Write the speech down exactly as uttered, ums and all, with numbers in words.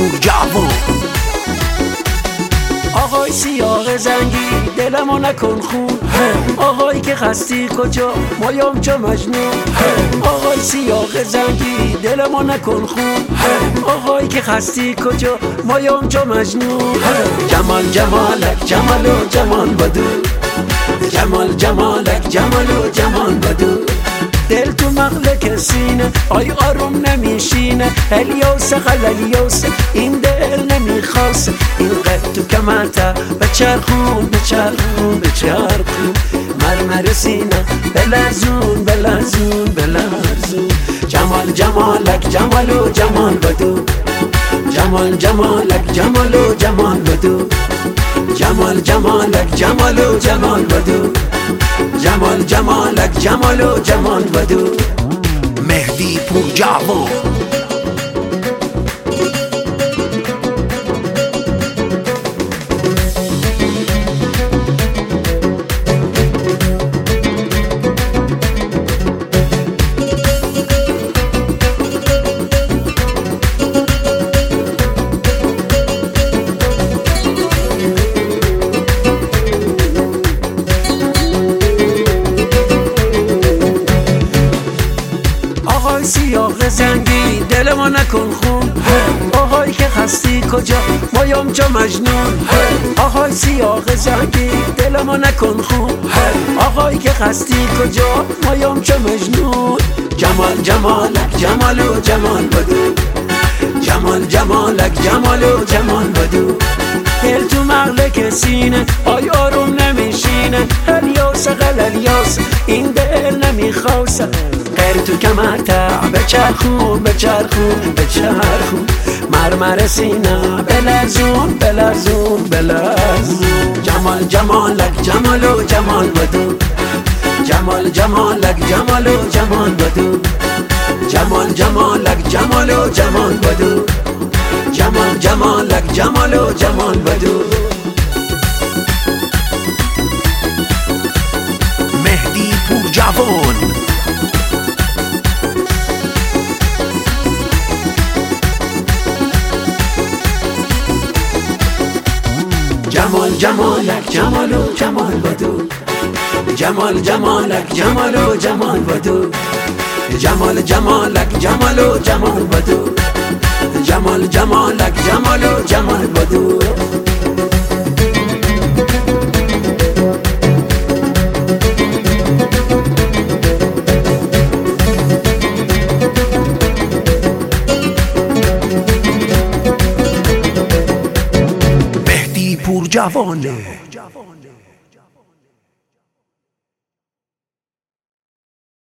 پور جوان. آقای سیاه زنگی دلمو نکن خون، آقایی که خستی کجا مایم چه مجنون. آقای سیاه زنگی دلمو نکن خون، آقایی که خستی کجا مایم چه مجنون. جمال جمالک جمال و جمال بدو، جمال جمالک جمال و جمال بدو. دل تو مغلق سینه آی آروم نمیشینه، الیوس خلالیوس این دل نمیخواست. این قد تو کمرتا بچرخون بچرخون بچرخون، مرمر سینه بلرزون بلرزون بلرزون. جمال جمالک جمال و جمال بدو، جمال جمالک جمال و جمال بدو. جمال جمالک جمال و جمال بدو، جمال جمالک جمال و جمال بدو. مهدی پور جوان. آقای سیاه زنگی دلمو نکن خون، آقایی که خستی کجا مایم چه مجنون. آقای سیاه زنگی دلمو نکن خون، آقایی که خستی کجا مایم چه مجنون. جمال جمالک جمال و جمال بدو، جمال جمالک جمال و جمال بدو. دل تو مغلق سینه آی آروم نمیشینه، الیاس غلالیاس این دل نمیخواست. غیر تو کمرتا بچرخون بچرخون بچرخون، مرمر سینه بلرزون بلرزون بلرزون. جمال جمالک جمال و جمال بدو، جمال جمالک جمال و جمال بدو. جمال جمالک جمال و جمال بدو، جمال جمالک جمال و جمال بدو. مهدی پور جوان. جمال جمالک جمال و جمال بدو، جمال جمالک جمال و جمال بدو. جمال جمالک جمال و جمال بدو، جمال جمالک جمال و جمال بدو. مهدی پور جوانه.